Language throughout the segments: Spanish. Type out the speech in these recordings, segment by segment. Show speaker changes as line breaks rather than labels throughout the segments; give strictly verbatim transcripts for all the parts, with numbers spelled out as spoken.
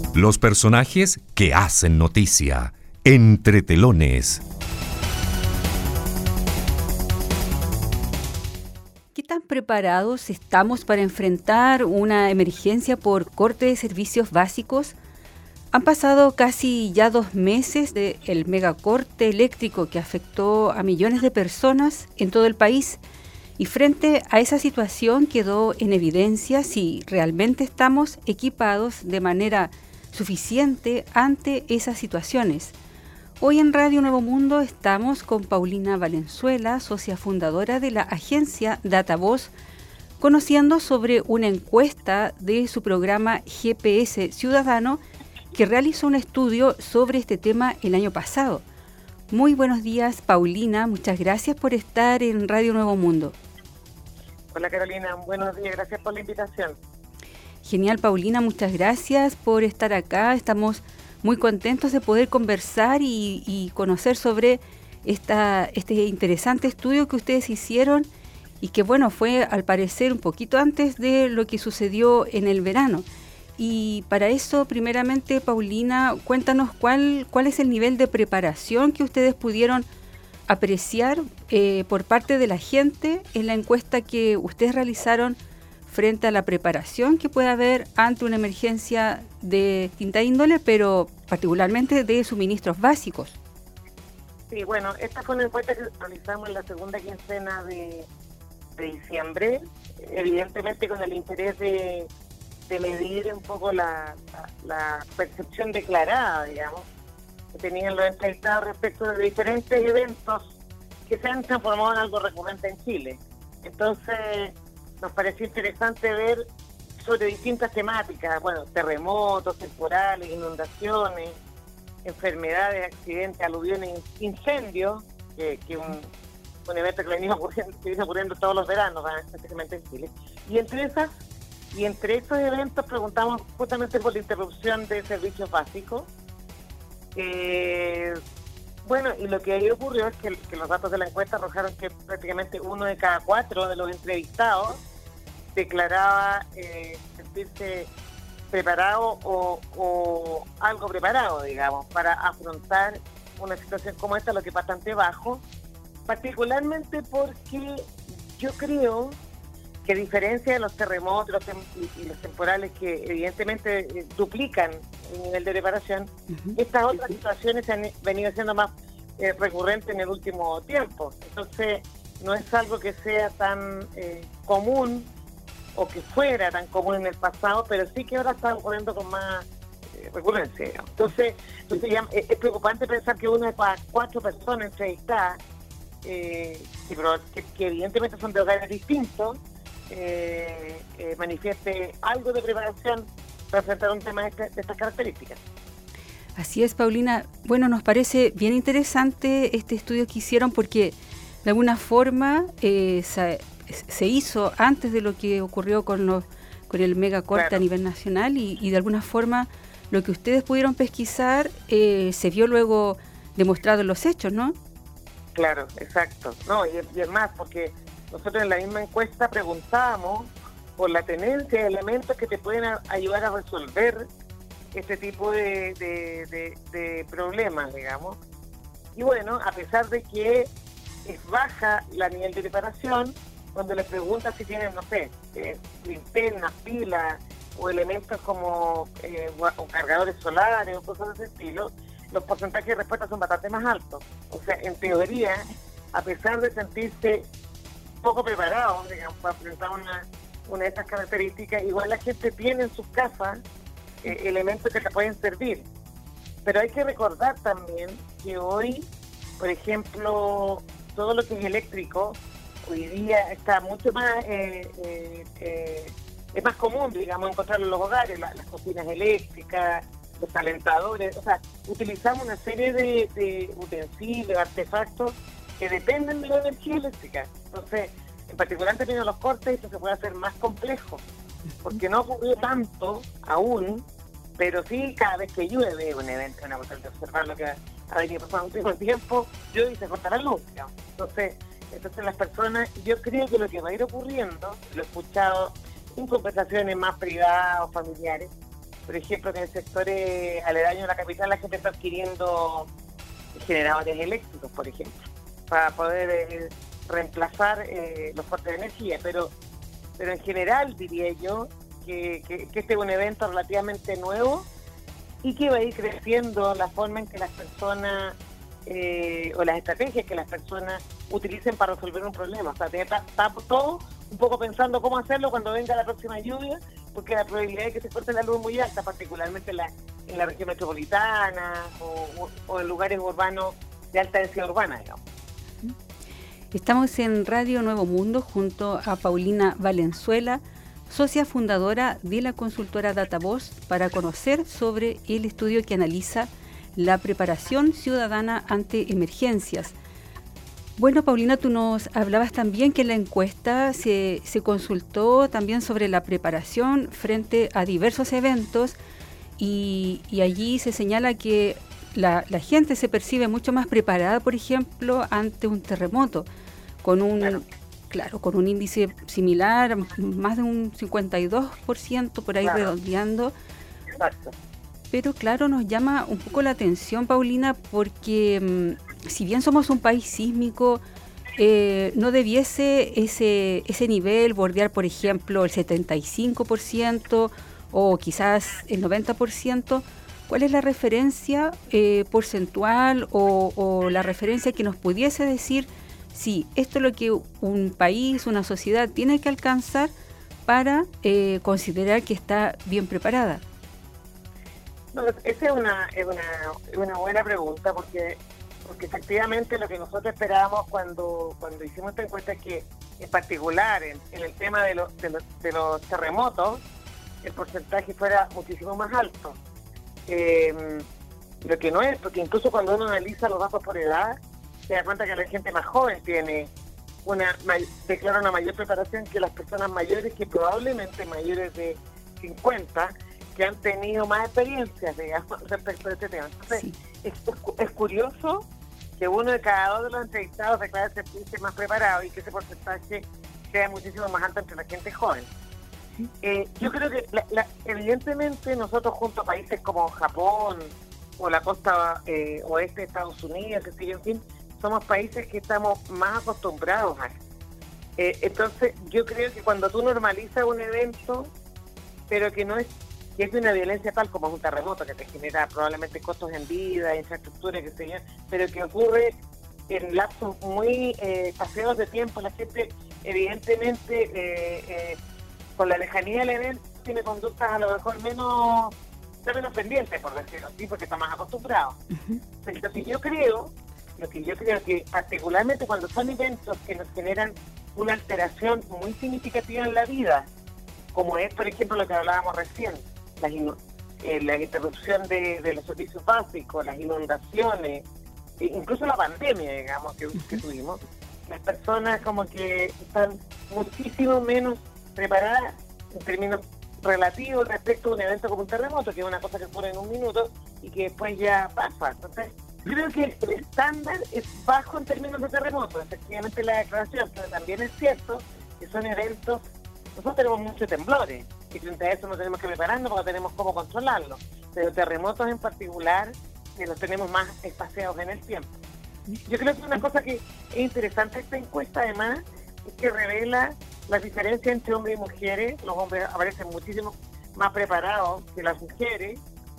Los personajes que hacen noticia. Entre telones.
¿Qué tan preparados estamos para enfrentar una emergencia por corte de servicios básicos? Han pasado casi ya dos meses del megacorte eléctrico que afectó a millones de personas en todo el país. Y frente a esa situación quedó en evidencia si realmente estamos equipados de manera suficiente ante esas situaciones. Hoy en Radio Nuevo Mundo estamos con Paulina Valenzuela, socia fundadora de la agencia DataVoz, conociendo sobre una encuesta de su programa G P S Ciudadano que realizó un estudio sobre este tema el año pasado. Muy buenos días, Paulina. Muchas gracias por estar en Radio Nuevo Mundo.
Hola, Carolina. Buenos días. Gracias por la invitación.
Genial, Paulina. Muchas gracias por estar acá. Estamos muy contentos de poder conversar y, y conocer sobre esta, este interesante estudio que ustedes hicieron y que, bueno, fue al parecer un poquito antes de lo que sucedió en el verano. Y para eso, primeramente, Paulina, cuéntanos cuál, cuál es el nivel de preparación que ustedes pudieron apreciar eh, por parte de la gente en la encuesta que ustedes realizaron frente a la preparación que puede haber ante una emergencia de distinta índole, pero particularmente de suministros básicos.
Sí, bueno, esta fue una encuesta que realizamos en la segunda quincena de, de diciembre, evidentemente con el interés de de medir un poco la, la, la percepción declarada, digamos, que tenían los entrevistados respecto de diferentes eventos que se han transformado en algo recurrente en Chile. Entonces, nos pareció interesante ver sobre distintas temáticas, bueno, terremotos, temporales, inundaciones, enfermedades, accidentes, aluviones, incendios, que, que un, un evento que venía ocurriendo, que viene ocurriendo todos los veranos, especialmente en Chile. Y entre esas Y entre estos eventos preguntamos justamente por la interrupción de servicios básicos. Eh, bueno, y lo que ahí ocurrió es que, que los datos de la encuesta arrojaron que prácticamente uno de cada cuatro de los entrevistados declaraba eh, sentirse preparado o, o algo preparado, digamos, para afrontar una situación como esta, lo que es bastante bajo, particularmente porque yo creo que a diferencia de los terremotos los tem- y los temporales que evidentemente eh, duplican el nivel de preparación, uh-huh. estas otras sí, sí. situaciones se han venido siendo más eh, recurrentes en el último tiempo. Entonces, no es algo que sea tan eh, común o que fuera tan común en el pasado, pero sí que ahora está ocurriendo con más eh, recurrencia. Digamos. Entonces, entonces ya, es, es preocupante pensar que una de cada cuatro personas entrevistadas, eh, que, que, que evidentemente son de hogares distintos, Eh, eh, manifieste algo de preparación para enfrentar un tema de, este, de estas características.
Así es, Paulina. Bueno, nos parece bien interesante este estudio que hicieron porque de alguna forma eh, se, se hizo antes de lo que ocurrió con, los, con el megacorte claro. a nivel nacional y, y de alguna forma lo que ustedes pudieron pesquisar eh, se vio luego demostrado en los hechos, ¿no?
Claro, exacto. No, y, y es más, porque nosotros en la misma encuesta preguntábamos por la tenencia de elementos que te pueden a, ayudar a resolver este tipo de, de, de, de problemas, digamos. Y bueno, a pesar de que es baja la nivel de preparación, cuando les preguntas si tienen, no sé, eh, linternas, pilas o elementos como eh, o cargadores solares o cosas de ese estilo, los porcentajes de respuesta son bastante más altos. O sea, en teoría, a pesar de sentirse poco preparados, digamos, para enfrentar una, una de estas características, igual la gente tiene en sus casas eh, elementos que te pueden servir. Pero hay que recordar también que hoy, por ejemplo, todo lo que es eléctrico, hoy día está mucho más, eh, eh, eh, es más común, digamos, encontrarlo en los hogares, la, las cocinas eléctricas, los calentadores, o sea, utilizamos una serie de, de utensilios, artefactos que dependen de la energía eléctrica. Entonces, en particular en términos de los cortes, esto se puede hacer más complejo, porque no ocurrió tanto aún, pero sí cada vez que llueve un evento, una cosa de observar lo que ha venido pasando un último tiempo, llueve y se corta la luz, digamos. Entonces, entonces las personas, yo creo que lo que va a ir ocurriendo, lo he escuchado en conversaciones más privadas o familiares, por ejemplo, que en sectores aledaños a la capital la gente está adquiriendo generadores eléctricos, por ejemplo, para poder eh, reemplazar eh, los cortes de energía, pero pero en general diría yo que, que, que este es un evento relativamente nuevo y que va a ir creciendo la forma en que las personas eh, o las estrategias que las personas utilicen para resolver un problema. O sea, está, está todo un poco pensando cómo hacerlo cuando venga la próxima lluvia, porque la probabilidad de que se corte la luz es muy alta, particularmente en la, en la región metropolitana o, o, o en lugares urbanos de alta densidad urbana, digamos.
Estamos en Radio Nuevo Mundo junto a Paulina Valenzuela, socia fundadora de la consultora DataVoz, para conocer sobre el estudio que analiza la preparación ciudadana ante emergencias. Bueno, Paulina, tú nos hablabas también que en la encuesta se, se consultó también sobre la preparación frente a diversos eventos y, y allí se señala que la, la gente se percibe mucho más preparada, por ejemplo, ante un terremoto, con un, claro. claro, con un índice similar, más de un cincuenta y dos por ciento por ahí, claro, redondeando.
Exacto.
Pero claro, nos llama un poco la atención, Paulina, porque mmm, si bien somos un país sísmico, eh, no debiese ese, ese nivel bordear, por ejemplo, el setenta y cinco por ciento o quizás el noventa por ciento. ¿Cuál es la referencia eh, porcentual o, o la referencia que nos pudiese decir si esto es lo que un país, una sociedad tiene que alcanzar para eh, considerar que está bien preparada?
No, esa es una, es una, es una buena pregunta porque porque efectivamente lo que nosotros esperábamos cuando cuando hicimos esta encuesta es que, en particular en, en el tema de los, de los de los terremotos, el porcentaje fuera muchísimo más alto. Eh, lo que no es, porque incluso cuando uno analiza los datos por edad, se da cuenta que la gente más joven tiene una declara una mayor preparación que las personas mayores, que probablemente mayores de cincuenta, que han tenido más experiencias, digamos, respecto a este tema. Entonces, sí. es, es curioso que uno de cada dos de los entrevistados declare sentirse más preparado y que ese porcentaje sea muchísimo más alto entre la gente joven. Eh, yo creo que la, la, evidentemente nosotros junto a países como Japón o la costa eh, oeste de Estados Unidos, que sigue, en fin, somos países que estamos más acostumbrados a eso. Eh, entonces yo creo que cuando tú normalizas un evento, pero que no es que es de una violencia tal como es un terremoto, que te genera probablemente costos en vida, infraestructura, que se yo, pero que ocurre en lapsos muy eh, paseados de tiempo, la gente evidentemente eh, eh, con la lejanía del evento tiene conductas a lo mejor menos, está menos pendientes, por decirlo así, porque está más acostumbrado. Uh-huh. Lo que yo creo, lo que yo creo que particularmente cuando son eventos que nos generan una alteración muy significativa en la vida, como es por ejemplo lo que hablábamos recién, las inu- eh, la interrupción de, de los servicios básicos, las inundaciones, e incluso la pandemia, digamos, que, que tuvimos, las personas como que están muchísimo menos preparadas en términos relativos respecto a un evento como un terremoto, que es una cosa que ocurre en un minuto y que después ya pasa. Entonces, creo que el estándar es bajo en términos de terremoto, efectivamente la declaración, pero también es cierto que son eventos, nosotros tenemos muchos temblores, y frente a eso nos tenemos que prepararnos porque tenemos cómo controlarlo, pero terremotos en particular, que los tenemos más espaciados en el tiempo. Yo creo que una cosa que es interesante esta encuesta, además, es que revela las diferencias entre hombres y mujeres. Los hombres aparecen muchísimo más preparados que las mujeres,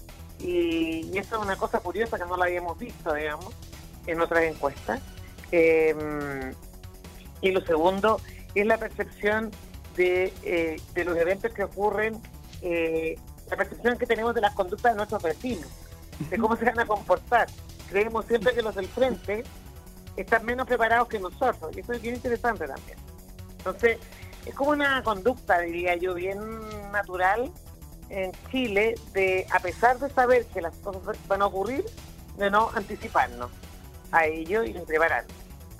y, y eso es una cosa curiosa que no la habíamos visto, digamos, en otras encuestas. Eh, y lo segundo es la percepción de, eh, de los eventos que ocurren, eh, la percepción que tenemos de las conductas de nuestros vecinos, de cómo se van a comportar. Creemos siempre que los del frente están menos preparados que nosotros, y eso es bien interesante también. Entonces, es como una conducta, diría yo, bien natural en Chile, de, a pesar de saber que las cosas van a ocurrir, de no anticiparnos a ello y prepararnos.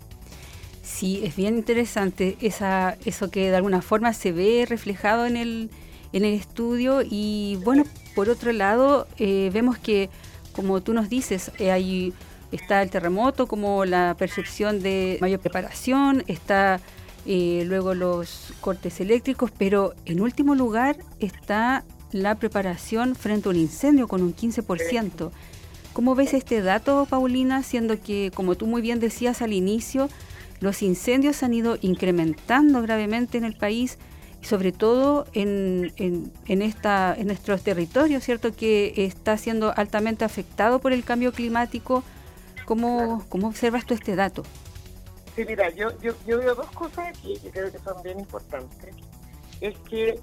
Sí, es bien interesante esa, eso que de alguna forma se ve reflejado en el, en el estudio. Y bueno, por otro lado, eh, vemos que, como tú nos dices, eh, hay, está el terremoto como la percepción de mayor preparación, está eh, luego los cortes eléctricos, pero en último lugar está la preparación frente a un incendio con un quince por ciento. ¿Cómo ves este dato, Paulina, siendo que, como tú muy bien decías al inicio, los incendios han ido incrementando gravemente en el país, y sobre todo en, en, en, esta, en nuestros territorios, ¿cierto?, que está siendo altamente afectado por el cambio climático? ¿Cómo, claro. ¿Cómo observas tú este dato?
Sí, mira, yo, yo, yo veo dos cosas aquí que creo que son bien importantes. Es que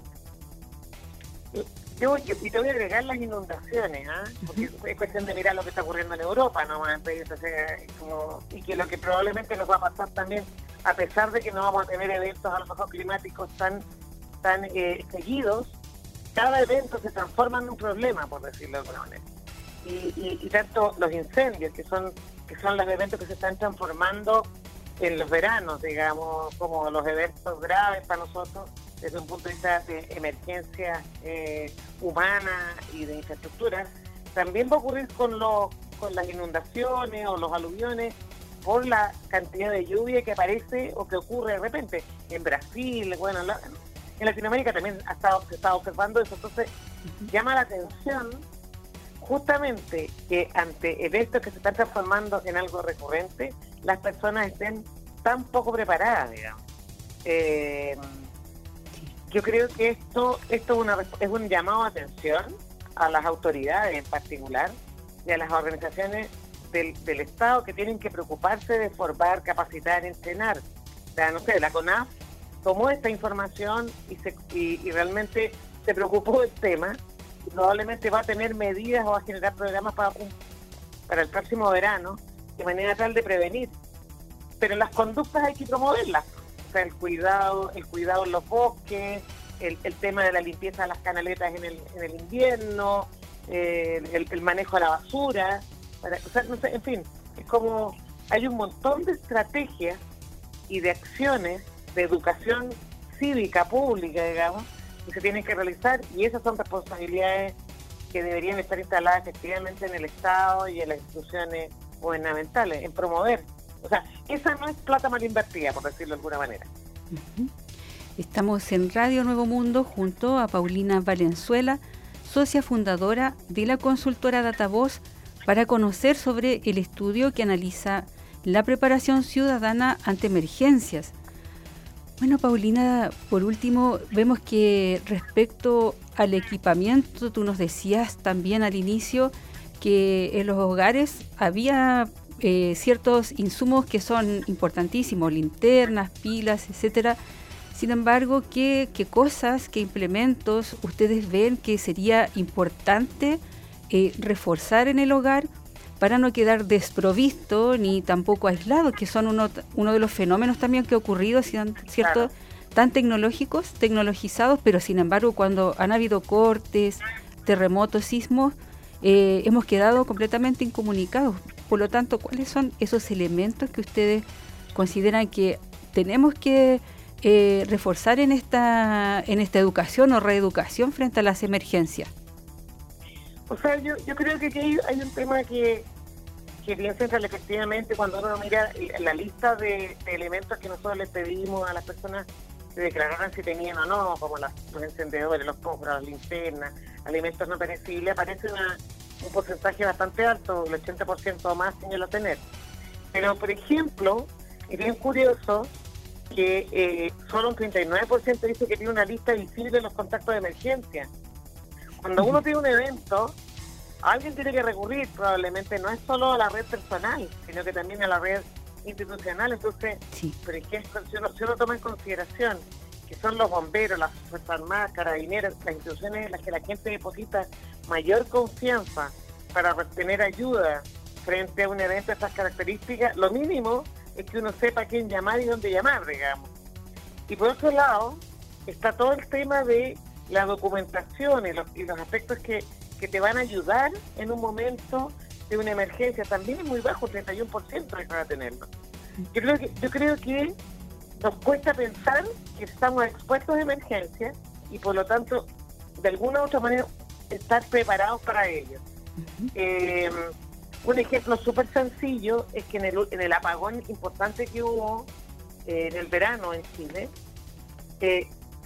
yo, yo y te voy a agregar las inundaciones, ¿ah? ¿eh? Porque uh-huh. es cuestión de mirar lo que está ocurriendo en Europa, ¿no? Entonces, como, y que lo que probablemente nos va a pasar también, a pesar de que no vamos a tener eventos a lo mejor climáticos tan, tan eh, seguidos, cada evento se transforma en un problema, por decirlo de alguna manera. Y, y, y tanto los incendios, que son, que son los eventos que se están transformando en los veranos, digamos, como los eventos graves para nosotros, desde un punto de vista de emergencia eh, humana y de infraestructura, también va a ocurrir con, los, con las inundaciones o los aluviones por la cantidad de lluvia que aparece o que ocurre de repente. En Brasil, bueno, en, la, en Latinoamérica también ha estado, se está observando eso. Entonces, llama la atención justamente que ante eventos que se están transformando en algo recurrente, las personas estén tan poco preparadas, digamos. Eh, yo creo que esto esto es, una, es un llamado de atención a las autoridades en particular y a las organizaciones del, del Estado que tienen que preocuparse de formar, capacitar, entrenar. O sea, no sé, la CONAF tomó esta información y, se, y, y realmente se preocupó del tema. Probablemente va a tener medidas o va a generar programas para, un, para el próximo verano de manera tal de prevenir. Pero las conductas hay que promoverlas. O sea, el cuidado, el cuidado en los bosques, el, el tema de la limpieza de las canaletas en el, en el invierno, eh, el, el manejo de la basura. Para, o sea, no sé, en fin, es como hay un montón de estrategias y de acciones de educación cívica, pública, digamos, que se tienen que realizar, y esas son responsabilidades que deberían estar instaladas efectivamente en el Estado y en las instituciones gubernamentales, en promover. O sea, esa no es plata mal invertida, por decirlo de alguna manera.
Uh-huh. Estamos en Radio Nuevo Mundo junto a Paulina Valenzuela, socia fundadora de la consultora DataVoz, para conocer sobre el estudio que analiza la preparación ciudadana ante emergencias. Bueno, Paulina, por último, vemos que respecto al equipamiento, tú nos decías también al inicio que en los hogares había eh, ciertos insumos que son importantísimos, linternas, pilas, etcétera. Sin embargo, ¿qué, qué cosas, qué implementos ustedes ven que sería importante eh, reforzar en el hogar para no quedar desprovisto ni tampoco aislado, que son uno, uno de los fenómenos también que ha ocurrido, ¿cierto? Claro. Tan tecnológicos, tecnologizados, pero sin embargo cuando han habido cortes, terremotos, sismos, eh, hemos quedado completamente incomunicados. Por lo tanto, ¿cuáles son esos elementos que ustedes consideran que tenemos que eh, reforzar en esta, en esta educación o reeducación frente a las emergencias?
O sea, yo, yo creo que aquí hay, hay un tema que, que bien central, efectivamente, cuando uno mira la lista de, de elementos que nosotros les pedimos a las personas que declararan si tenían o no, como las, los encendedores, los fósforos, las linternas, alimentos no perecibles, aparece una, un porcentaje bastante alto, el ochenta por ciento o más señala tener. Pero, por ejemplo, es bien curioso que eh, solo un treinta y nueve por ciento dice que tiene una lista visible de los contactos de emergencia. Cuando uno tiene un evento, alguien tiene que recurrir, probablemente no es solo a la red personal, sino que también a la red institucional. Entonces, sí. Por ejemplo, si uno, si uno toma en consideración que son los bomberos, las Fuerzas Armadas, Carabineros, las instituciones en las que la gente deposita mayor confianza para obtener ayuda frente a un evento de estas características, lo mínimo es que uno sepa a quién llamar y dónde llamar, digamos. Y por otro lado, está todo el tema de la documentación y los, y los aspectos que, que te van a ayudar en un momento de una emergencia. También es muy bajo, treinta y uno por ciento para tenerlo. Yo creo que, yo creo que nos cuesta pensar que estamos expuestos a emergencias y por lo tanto, de alguna u otra manera, estar preparados para ello. Uh-huh. Eh, un ejemplo súper sencillo es que en el, en el apagón importante que hubo eh, en el verano en Chile, eh,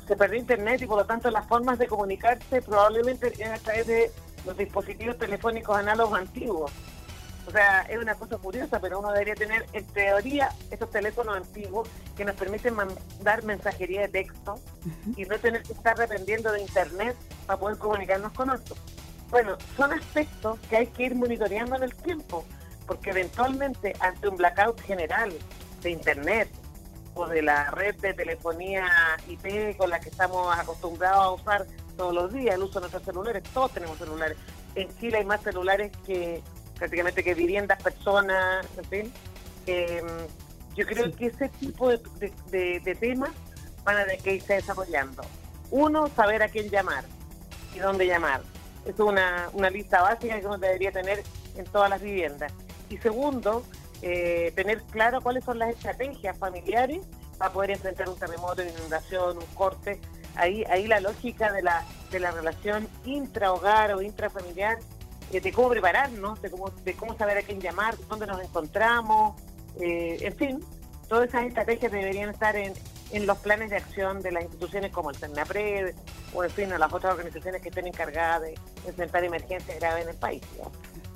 se perdió internet y por lo tanto las formas de comunicarse probablemente eran a través de los dispositivos telefónicos análogos antiguos. O sea, es una cosa curiosa, pero uno debería tener, en teoría, estos teléfonos antiguos que nos permiten mandar mensajería de texto uh-huh. y no tener que estar dependiendo de internet para poder comunicarnos con otros. Bueno, son aspectos que hay que ir monitoreando en el tiempo, porque eventualmente ante un blackout general de internet o de la red de telefonía I P con la que estamos acostumbrados a usar todos los días, el uso de nuestros celulares, todos tenemos celulares. En Chile hay más celulares que prácticamente que viviendas, personas, en fin. Eh, yo creo sí. que ese tipo de, de, de, de temas van a que irse desarrollando. Uno, saber a quién llamar y dónde llamar. Es una, una lista básica que uno debería tener en todas las viviendas. Y segundo, eh, tener claro cuáles son las estrategias familiares para poder enfrentar un terremoto, una inundación, un corte. Ahí, ahí la lógica de la, de la relación intrahogar o intrafamiliar, de cómo prepararnos, de cómo, de cómo saber a quién llamar, dónde nos encontramos, eh, en fin, todas esas estrategias deberían estar en, en los planes de acción de las instituciones como el CERNAPRED o en fin, a las otras organizaciones que estén encargadas de enfrentar emergencias graves en el país, ¿no?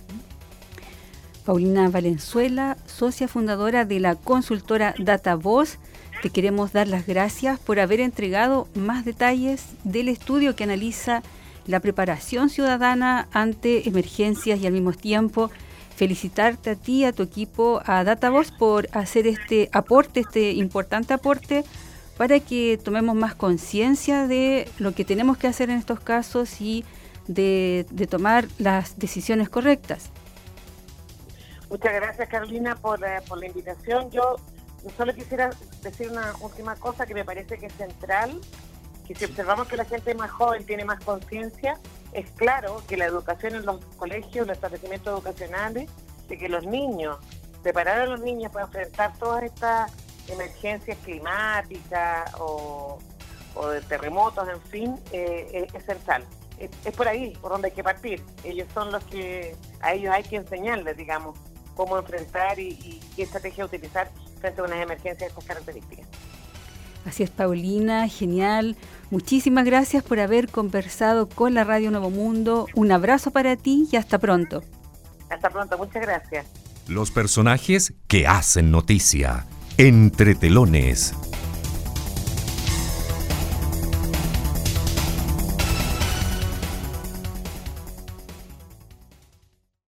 Paulina Valenzuela, socia fundadora de la consultora DataVoz, te queremos dar las gracias por haber entregado más detalles del estudio que analiza la preparación ciudadana ante emergencias y al mismo tiempo felicitarte a ti, a tu equipo, a DataVoz por hacer este aporte, este importante aporte para que tomemos más conciencia de lo que tenemos que hacer en estos casos y de, de tomar las decisiones correctas.
Muchas gracias, Carolina, por, eh, por la invitación. Yo solo quisiera decir una última cosa que me parece que es central, que si observamos que la gente más joven tiene más conciencia, es claro que la educación en los colegios, los establecimientos educacionales, de que los niños, preparar a los niños para enfrentar todas estas emergencias climáticas o, o de terremotos, en fin, eh, es, es central. Es, es por ahí, por donde hay que partir. Ellos son los que, a ellos hay que enseñarles, digamos, cómo enfrentar y, y qué estrategia utilizar frente a unas emergencias de estas características.
Así es, Paulina, genial. Muchísimas gracias por haber conversado con la Radio Nuevo Mundo. Un abrazo para ti y hasta pronto.
Hasta pronto, muchas gracias.
Los personajes que hacen noticia. Entre telones.